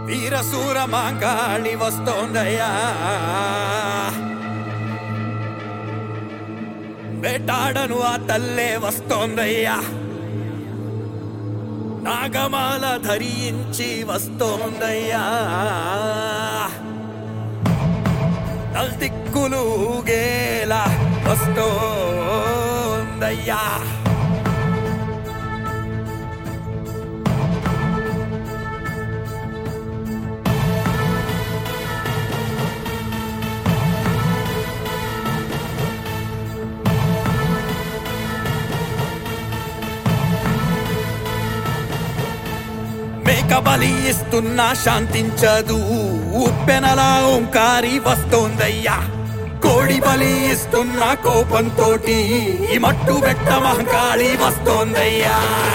వీరసూర మాంకాళి వస్తోందయ్యా, వేటాడను ఆ తల్లే వస్తోందయ్యా, నాగమాల ధరించి వస్తోందయ్యా, నల్దిక్కులు గేలా వస్తోందయ్యా. మేకబలి ఇస్తున్నా శాంతించదు, ఉప్పెనలా ఓంకారి వస్తోందయ్యా, కోడి బలి ఇస్తున్నా కోపంతోటి మట్టు పెట్ట మహంకాళి వస్తోందయ్యా.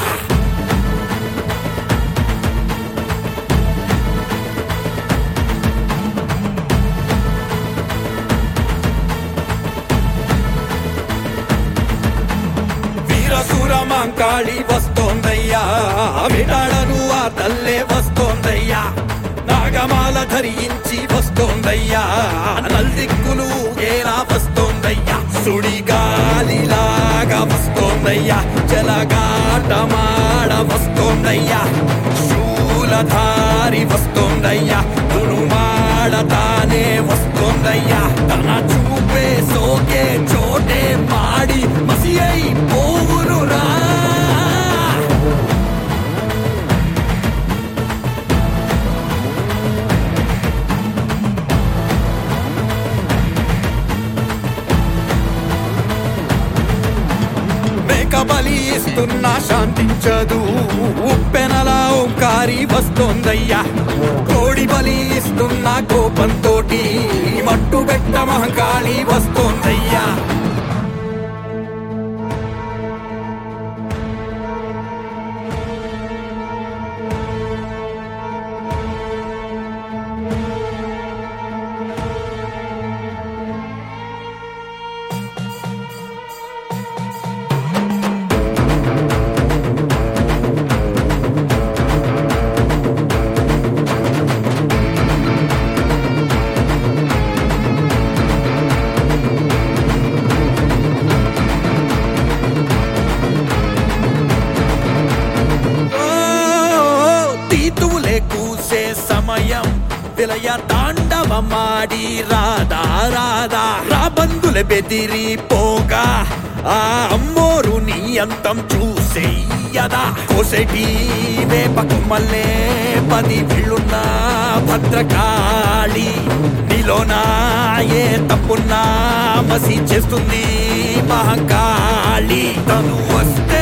వీరసూర మాంకాళి వస్తోందయ్యా, వేటాడను ఆ తల్లే వస్తోందయ్యా, నాగమాల ధరించి వస్తోందయ్యా, నల్దిక్కులు ఎలా వస్తోందయ్యా, సుడిగాలిలాగా వస్తోందయ్యా, జలగాటమాడ వస్తోందయ్యా, శూలధారి వస్తోందయ్యా, తునుమాడతానే వస్తోందయ్యా, తన చూపే సోకే చోటే మాడి మసి అయి పోవునురా. మేకబలి ఇస్తున్నా శాంతించదు, ఉప్పెనలా ఓంకారి వస్తోందయ్యా, కోడి బలి ఇస్తున్నా కోపంతోటి మట్టు పెట్ట మహంకాళి వస్తోందయ్యా. సమయం విలయ తాండవమాడి రాధా రాధా రాబందుల బెదిరి పోగా, ఆ అమ్మోరు నీ అంతం చూసేయదా, కోసెటి వేపకు మల్లే 10 విళ్ళున్న భద్రకాళి, నీలోనా ఏ తప్పున్నా మసి చేస్తుంది మహంకాళి, తను వస్తే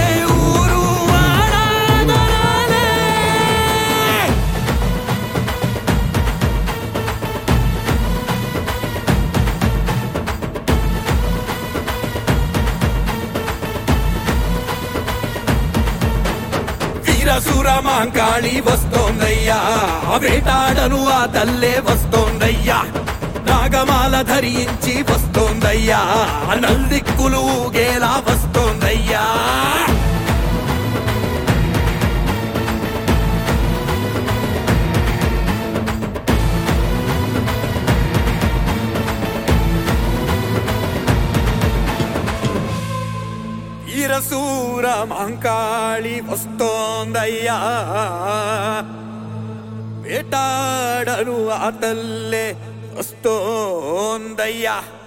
వీరసూర మాంకాళి వస్తోందయ్యా, వేటాడను ఆ తల్లే వస్తోందయ్యా, నాగమాల ధరించి వస్తోందయ్యా, నల్దిక్కులు గేలా వస్తోందయ్యా. వీరసూర మాంకాళి వస్తోందయ్యా, వేటాడను ఆ తల్లే వస్తోందయ్యా.